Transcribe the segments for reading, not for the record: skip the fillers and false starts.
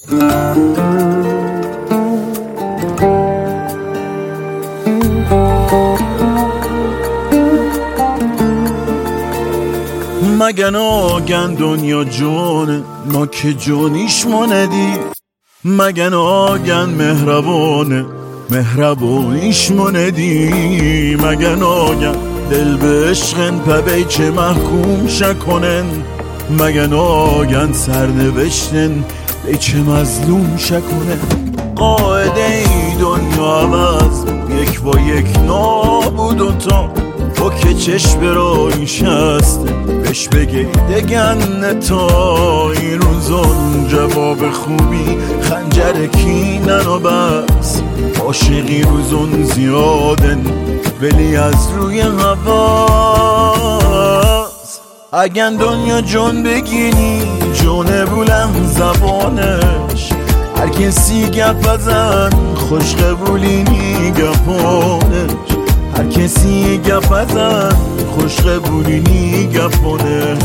مگه ناگن دنیا جونه ما که جونیش موندی، مگه ناگن مهربانه مهربانیش موندی، مگه ناگن دل به عشقن پبی چه محکوم شکنن، مگه ناگن سرنوشتن بی چه مظلوم شکنن. قاعده ای دنیا عوض یک با یک نابود و تا تو که چشم برای شسته بهش بگی دگن تا این روزان جواب خوبی خنجر کینن و بس عاشقی روزون زیادن ولی از روی هواست. اگه دنیا جون بگینی جونه بلند زبانش، هر کسی گپ ازن خوش قبولینی گپانش، هر کسی گپ ازن خوش قبولینی گپانش.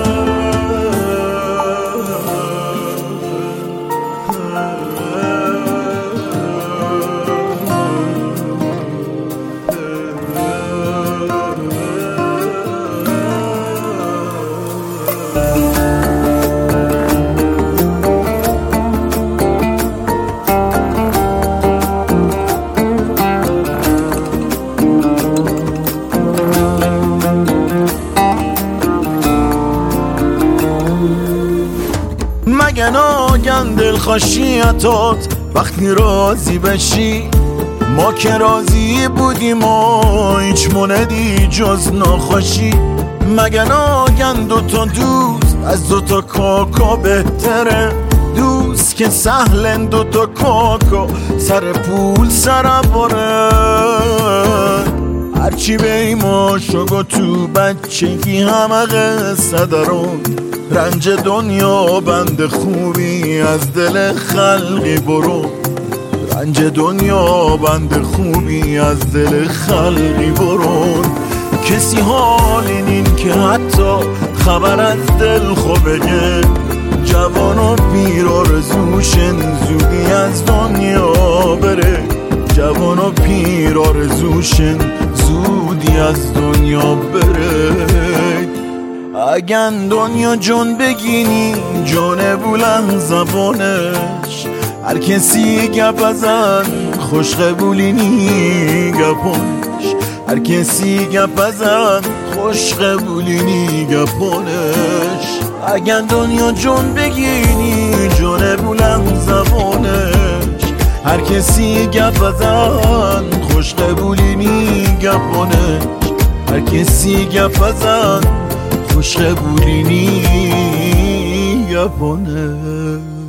مگه ناگن دلخوشیتات وقتی راضی بشی، ما که راضی بودیم و هیچ موندی جز ناخوشی، مگه ناگن دوتا دوست از دوتا کاکا بهتره، دوست که سهلن دوتا کاکا سر پول سر باره، هرچی بی ما شگو تو بچگی همه قصه دارون، رنج دنیا بند خوبی از دل خلقی برو، رنج دنیا بند خوبی از دل خلقی برون. کسی حال این که حتی خبر از دل خوبه، جوان و پیر آرزوشن زودی از دنیا بره، جوان و پیر آرزوشن زودی از دنیا بره. اگن دنیا جون بگینی جون بلند زبانش، هر کسی گپ ازن خوش قبولینی گپانش، هر کسی گپ ازن خوش قبولینی گپانش. اگن دنیا جون بگینی جون بلند زبانش، هر کسی گپ ازن خوش قبولینی گپانش، هر کسی گپ ازن خوش قبولینی گپانه.